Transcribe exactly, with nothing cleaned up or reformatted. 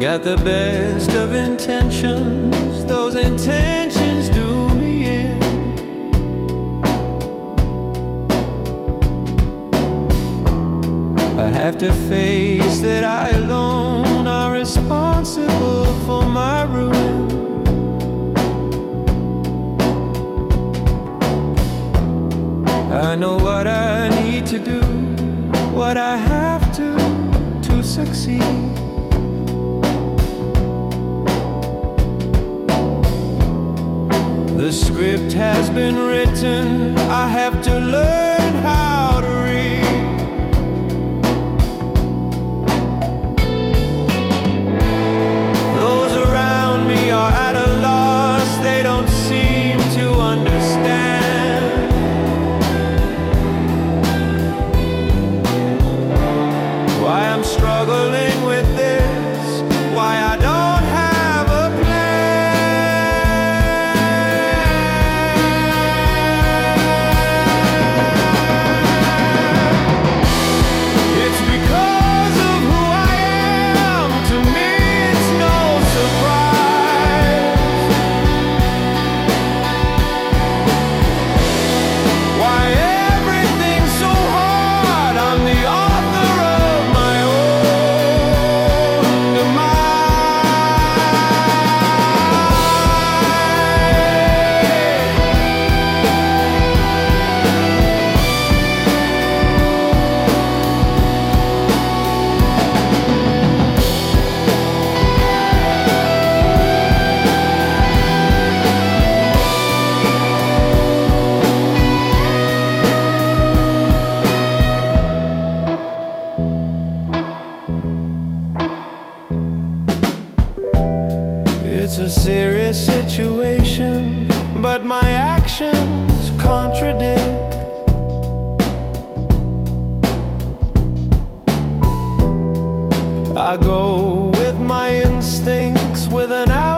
Got the best of intentions, those intentions do me in. I have to face that I alone are responsible for my ruin. I know what I need to do, what I have to to succeed. The script has been written, I have to learn how to read. Those around me are at a loss, they don't seem to understand why I'm struggling with this, why I don't have a It's a serious situation, but my actions contradict. I go with my instincts with an